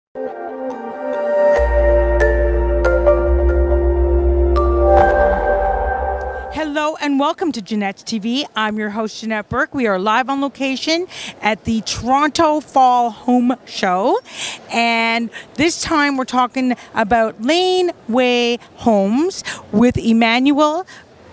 Hello and welcome to Jeanette's TV. I'm your host, Jeanette Burke. We are live on location at the Toronto Fall Home Show. And this time we're talking about Laneway Homes with Emmanuel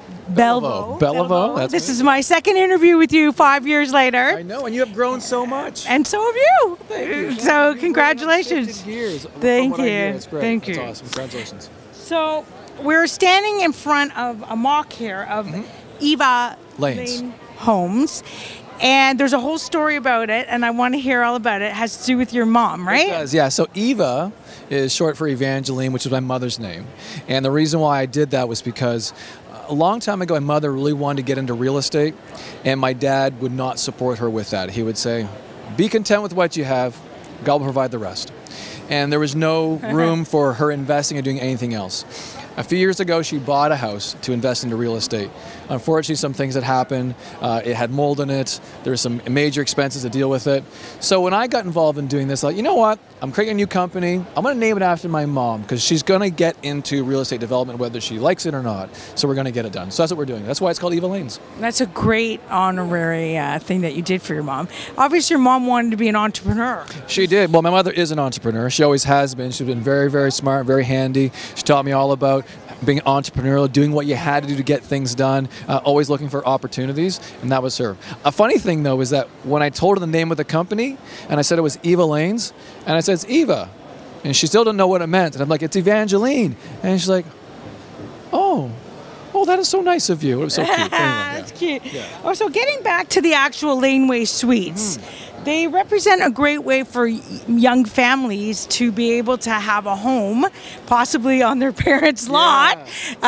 Beliveau. This is my second interview with you 5 years later. I know, and you have grown so much. And so have you. Thank you. So congratulations. Thank you. It's great. Thank you. That's awesome. Congratulations. So we're standing in front of a mock here of Eva Lane Homes. And there's a whole story about it, and I want to hear all about it. It has to do with your mom, right? It does, yeah. So Eva is short for Evangeline, which is my mother's name. And the reason why I did that was because a long time ago, my mother really wanted to get into real estate, and my dad would not support her with that. He would say, be content with what you have, God will provide the rest. And there was no room for her investing or doing anything else. A few years ago, she bought a house to invest into real estate. Unfortunately, some things had happened. It had mold in it. There were some major expenses to deal with it. So when I got involved in doing this, like, you know what? I'm creating a new company. I'm going to name it after my mom because she's going to get into real estate development whether she likes it or not. So we're going to get it done. So that's what we're doing. That's why it's called Eva Lanes. That's a great honorary thing that you did for your mom. Obviously, your mom wanted to be an entrepreneur. She did. Well, my mother is an entrepreneur. She always has been. She's been very, very smart, very handy. She taught me all about being entrepreneurial, doing what you had to do to get things done, always looking for opportunities, and that was her. A funny thing, though, is that when I told her the name of the company, and I said it was Eva Lanes, and I said, it's Eva, and she still didn't know what it meant, and I'm like, it's Evangeline, and she's like, oh, that is so nice of you. It was so cute. Anyway, That's cute. Yeah. Oh, so getting back to the actual Laneway Suites, they represent a great way for young families to be able to have a home, possibly on their parents' lot.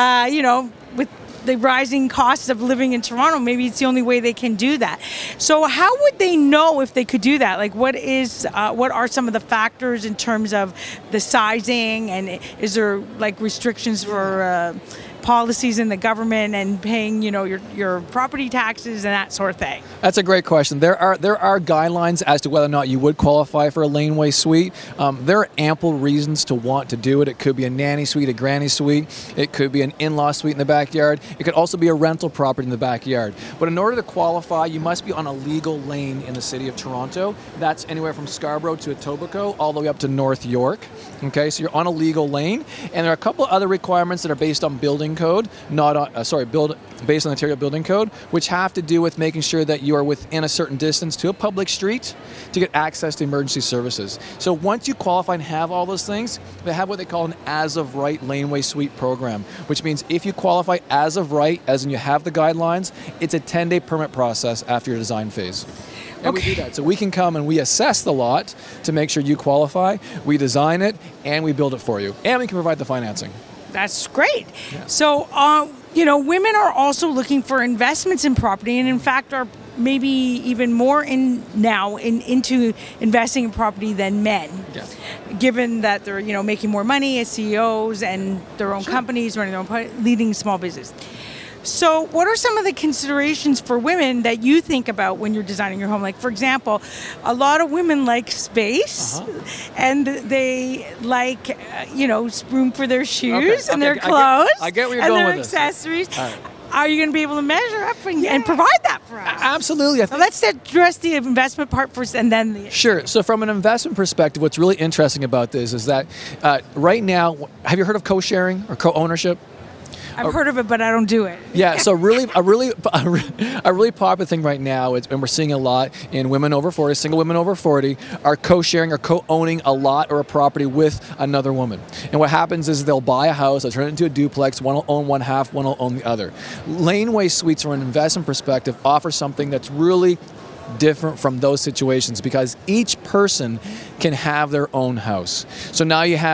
With the rising costs of living in Toronto, maybe it's the only way they can do that. So how would they know if they could do that? Like, what are some of the factors in terms of the sizing, and is there like restrictions for policies in the government and paying, your property taxes and that sort of thing? That's a great question. There are guidelines as to whether or not you would qualify for a laneway suite. There are ample reasons to want to do it. It could be a nanny suite, a granny suite. It could be an in-law suite in the backyard. It could also be a rental property in the backyard. But in order to qualify, you must be on a legal lane in the city of Toronto. That's anywhere from Scarborough to Etobicoke, all the way up to North York. Okay, so you're on a legal lane. And there are a couple of other requirements that are based on building code, not on, based on the Ontario Building Code, which have to do with making sure that you are within a certain distance to a public street to get access to emergency services. So once you qualify and have all those things, they have what they call an as-of-right laneway suite program, which means if you qualify as of right, as in you have the guidelines, it's a 10-day permit process after your design phase. And we do that. So we can come and we assess the lot to make sure you qualify, we design it, and we build it for you. And we can provide the financing. That's great. Yeah. So, women are also looking for investments in property, and in fact are maybe even more into investing in property than men. Yeah. Given that they're, making more money as CEOs and their own companies, running their own, leading small business. So what are some of the considerations for women that you think about when you're designing your home? Like, for example, a lot of women like space, and they like, room for their shoes and their clothes I get where you're and going their with accessories. This. Right. Are you going to be able to measure up and provide that for us? Absolutely. Let's address the investment part first, and then the... Sure. So from an investment perspective, what's really interesting about this is that right now, have you heard of co-sharing or co-ownership? I've heard of it, but I don't do it. Yeah, so a really popular thing right now, and we're seeing a lot in women over 40, single women over 40, are co-sharing or co-owning a lot or a property with another woman. And what happens is they'll buy a house, they'll turn it into a duplex, one will own one half, one will own the other. Laneway suites, from an investment perspective, offer something that's really different from those situations because each person can have their own house. So now you have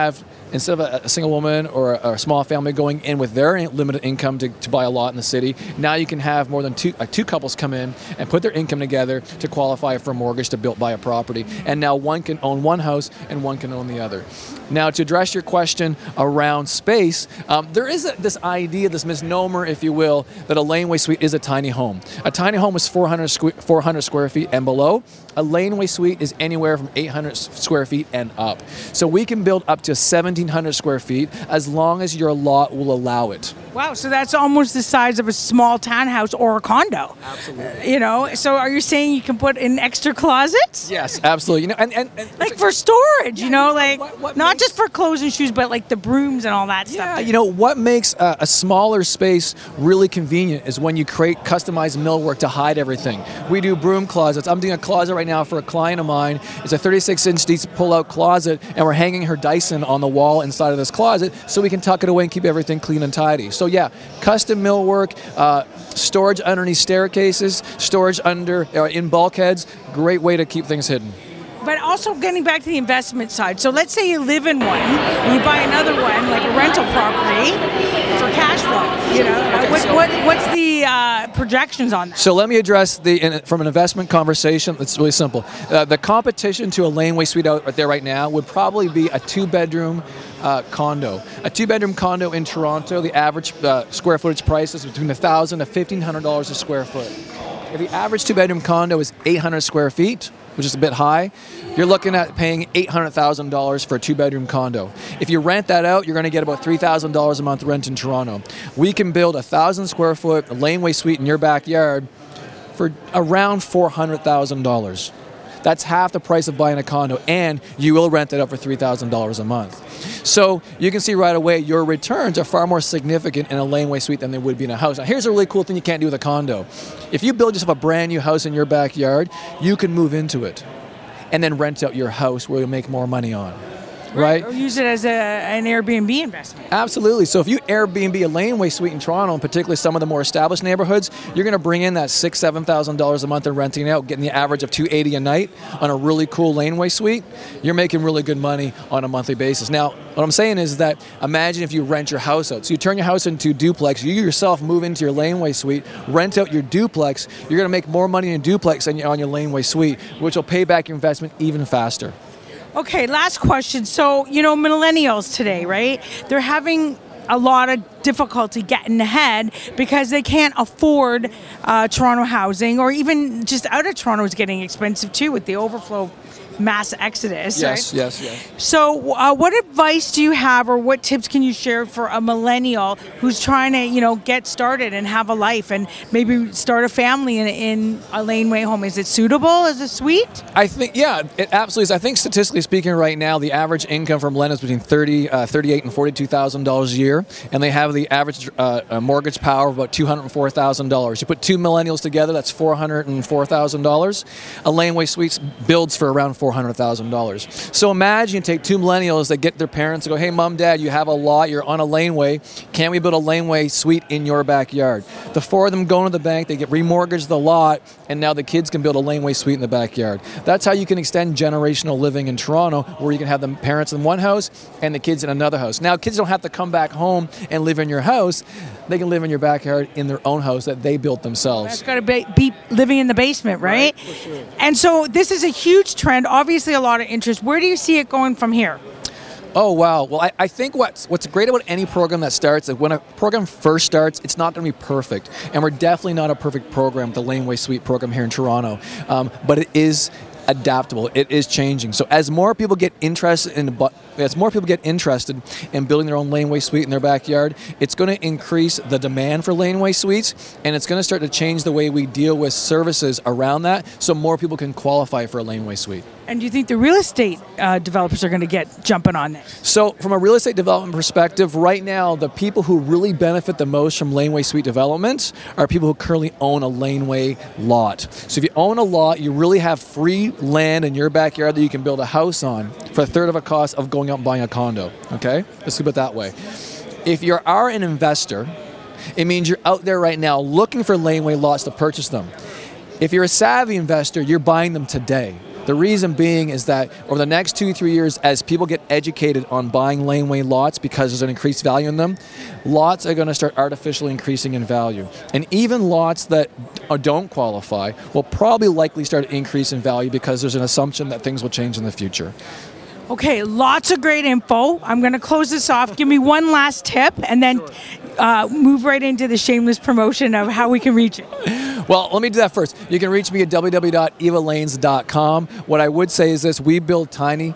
instead of a single woman or a small family going in with their limited income to buy a lot in the city, now you can have more than two couples come in and put their income together to qualify for a mortgage to buy a property. And now one can own one house and one can own the other. Now, to address your question around space, there is this idea, this misnomer, if you will, that a laneway suite is a tiny home. A tiny home is 400 square feet and below. A laneway suite is anywhere from 800 square feet and up. So we can build up to 1,700 square feet as long as your lot will allow it. Wow, so that's almost the size of a small townhouse or a condo. Absolutely. You know, so are you saying you can put in extra closets? Yes, absolutely. You know, and like for storage, you know, like what not just for clothes and shoes, but like the brooms and all that stuff. Yeah, you know, what makes a smaller space really convenient is when you create customized millwork to hide everything. We do broom closets. I'm doing a closet right now for a client of mine. It's a 36-inch deep pull-out closet, and we're hanging her Dyson on the wall inside of this closet so we can tuck it away and keep everything clean and tidy. So yeah, custom millwork, storage underneath staircases, storage in bulkheads, great way to keep things hidden. But also getting back to the investment side. So let's say you live in one, and you buy another one, like a rental property, for cash flow. You know, what's the projections on that? So let me address from an investment conversation. It's really simple. The competition to a laneway suite out there right now would probably be a two-bedroom condo. A two-bedroom condo in Toronto, the average square footage price is between $1,000 to $1,500 a square foot. If the average two-bedroom condo is 800 square feet, which is a bit high, you're looking at paying $800,000 for a two-bedroom condo. If you rent that out, you're going to get about $3,000 a month rent in Toronto. We can build a 1,000 square foot laneway suite in your backyard for around $400,000. That's half the price of buying a condo, and you will rent it out for $3,000 a month. So you can see right away your returns are far more significant in a laneway suite than they would be in a house. Now here's a really cool thing you can't do with a condo. If you build yourself a brand new house in your backyard, you can move into it and then rent out your house where you'll make more money on. Right? Or use it as an Airbnb investment. Absolutely. So if you Airbnb a laneway suite in Toronto, and particularly some of the more established neighborhoods, you're going to bring in that $6,000, $7,000 a month in renting out, getting the average of $280 a night on a really cool laneway suite. You're making really good money on a monthly basis. Now, what I'm saying is that imagine if you rent your house out. So you turn your house into a duplex, you yourself move into your laneway suite, rent out your duplex, you're going to make more money in a duplex than on your laneway suite, which will pay back your investment even faster. Okay, last question. So, you know, millennials today, right? They're having a lot of difficulty getting ahead because they can't afford Toronto housing, or even just out of Toronto is getting expensive too with the overflow mass exodus. Yes, right? yes. So what advice do you have, or what tips can you share for a millennial who's trying to, you know, get started and have a life and maybe start a family in a laneway home? Is it suitable as a suite? I think, yeah, it absolutely is. I think statistically speaking right now, the average income from millennials is between $38,000 and $42,000 a year, and they have the average mortgage power of about $204,000. You put two millennials together, that's $404,000. A laneway suite builds for around $400,000. So imagine you take two millennials that get their parents to go, hey, mom, dad, you have a lot, you're on a laneway. Can we build a laneway suite in your backyard? The four of them go into the bank, they get remortgaged the lot, and now the kids can build a laneway suite in the backyard. That's how you can extend generational living in Toronto, where you can have the parents in one house and the kids in another house. Now, kids don't have to come back home and live in your house. They can live in your backyard in their own house that they built themselves. That's got to be living in the basement, right? For sure. And so this is a huge trend, obviously a lot of interest. Where do you see it going from here? Oh, wow. Well, I think what's great about any program that starts, when a program first starts, it's not going to be perfect. And we're definitely not a perfect program, the Laneway Suite program here in Toronto. But it is adaptable. It is changing. So as more people get interested in building their own laneway suite in their backyard, it's going to increase the demand for laneway suites, and it's going to start to change the way we deal with services around that, so more people can qualify for a laneway suite. And do you think the real estate developers are going to get jumping on this? So from a real estate development perspective, right now, the people who really benefit the most from laneway suite development are people who currently own a laneway lot. So if you own a lot, you really have free land in your backyard that you can build a house on for a third of a cost of going out and buying a condo. Okay? Let's keep it that way. If you are an investor, it means you're out there right now looking for laneway lots to purchase them. If you're a savvy investor, you're buying them today. The reason being is that over the next 2-3 years, as people get educated on buying laneway lots because there's an increased value in them, lots are going to start artificially increasing in value. And even lots that don't qualify will probably likely start to increase in value because there's an assumption that things will change in the future. Okay, lots of great info. I'm going to close this off. Give me one last tip and then move right into the shameless promotion of how we can reach you. Well, let me do that first. You can reach me at www.evalanes.com. What I would say is this: we build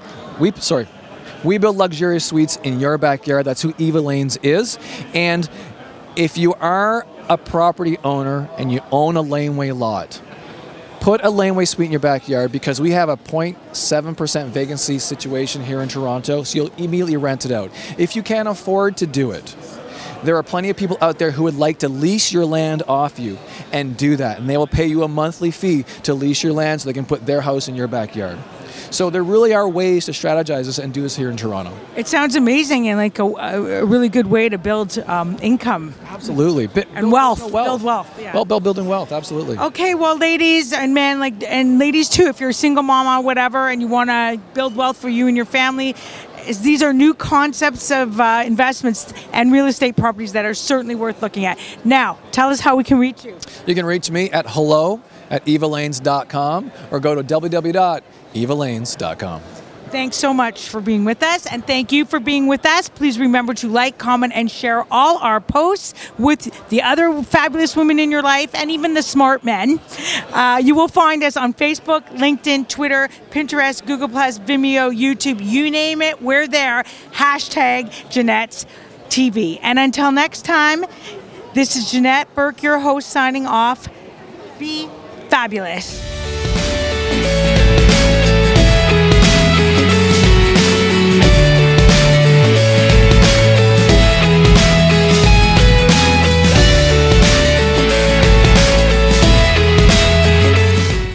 luxurious suites in your backyard. That's who Eva Lanes is. And if you are a property owner and you own a laneway lot, put a laneway suite in your backyard, because we have a 0.7% vacancy situation here in Toronto, so you'll immediately rent it out. If you can't afford to do it, there are plenty of people out there who would like to lease your land off you and do that, and they will pay you a monthly fee to lease your land so they can put their house in your backyard. So there really are ways to strategize this and do this here in Toronto. It sounds amazing and like a really good way to build income. Absolutely. And wealth. Build wealth. Yeah. Well, building wealth, absolutely. Okay, well, ladies and men, and ladies too, if you're a single mama, whatever, and you want to build wealth for you and your family, these are new concepts of investments and real estate properties that are certainly worth looking at. Now, tell us how we can reach you. You can reach me at hello@evalanes.com or go to www.evalanes.com. Thanks so much for being with us, and thank you for being with us. Please remember to like, comment, and share all our posts with the other fabulous women in your life and even the smart men. You will find us on Facebook, LinkedIn, Twitter, Pinterest, Google+, Vimeo, YouTube, you name it, we're there. #Jeanette's TV. And until next time, this is Jeanette Burke, your host, signing off. Be fabulous.